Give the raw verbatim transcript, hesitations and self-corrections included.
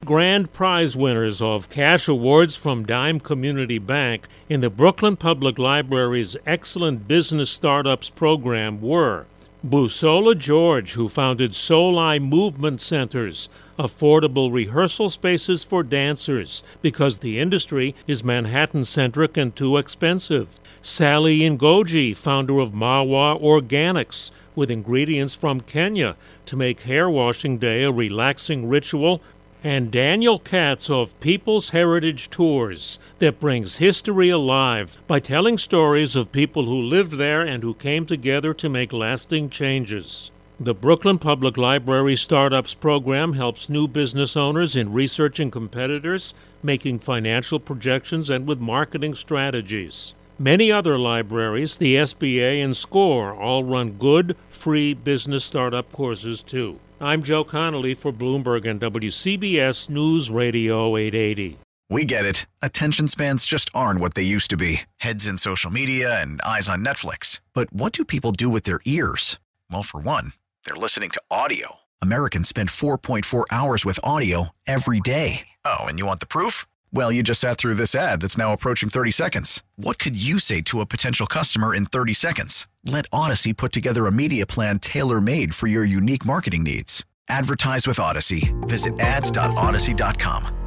Grand prize winners of cash awards from Dime Community Bank in the Brooklyn Public Library's Excellent Business Startups program were Busola George, who founded Soul-Eye Movement Centers, affordable rehearsal spaces for dancers because the industry is Manhattan-centric and too expensive. Sally Ngoji, founder of Marwa Organics, with ingredients from Kenya to make hair washing day a relaxing ritual. And Daniel Katz of People's Heritage Tours that brings history alive by telling stories of people who lived there and who came together to make lasting changes. The Brooklyn Public Library Startups program helps new business owners in researching competitors, making financial projections, and with marketing strategies. Many other libraries, the S B A and SCORE, all run good, free business startup courses too. I'm Joe Connolly for Bloomberg and W C B S News Radio eight eighty. We get it. Attention spans just aren't what they used to be. Heads in social media and eyes on Netflix. But what do people do with their ears? Well, for one, they're listening to audio. Americans spend four point four hours with audio every day. Oh, and you want the proof? Well, you just sat through this ad that's now approaching thirty seconds. What could you say to a potential customer in thirty seconds? Let Odyssey put together a media plan tailor-made for your unique marketing needs. Advertise with Odyssey. Visit ads dot odyssey dot com.